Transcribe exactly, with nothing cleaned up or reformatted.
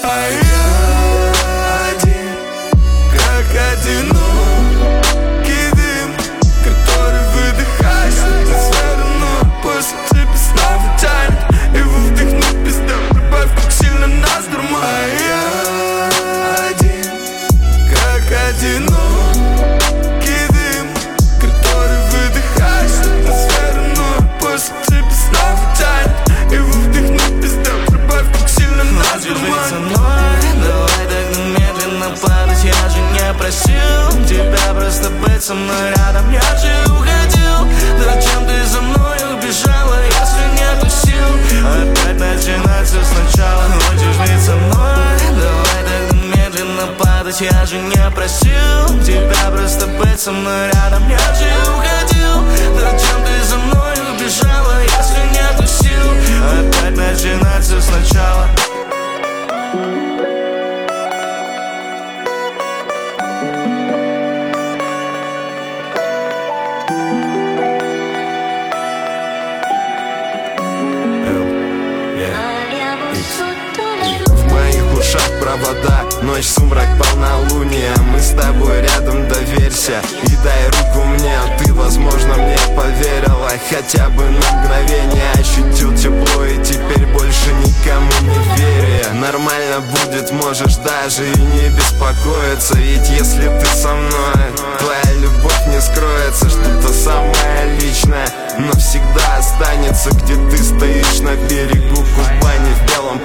А я один, как одинокий дым, который выдыхаешь атмосферу, но после тебя снова тянет его вдохнуть пизда, прибавь, как сильно нас дурманит. А я один, как одинокий дым, который выдыхаешь атмосферу, но после тебя снова тянет его вдохнуть пизда, прибавь, как сильно нас дурманит. Давай так медленно падать, я же не просил тебя просто быть со мной рядом, я же уходил. Зачем ты за мной убежала, если нету сил опять начинать все сначала? Хочешь быть со мной? Давай так медленно падать, я же не просил тебя просто быть со мной рядом, я же уходил. Зачем ты за мной убежала, если нету сил опять начинать все сначала? В моих ушах провода, ночь, сумрак, полнолуние. Мы с тобой рядом, доверься и дай руку мне. Ты, возможно, мне поверила, хотя бы на мгновение. Ощутил тепло и теперь больше никому не верю. Нормально будет, можешь даже и не беспокоиться, ведь если ты со мной, твоя любовь не скроется. Что-то самое личное, но всегда останется, где ты стоишь на берегу Кубани в белом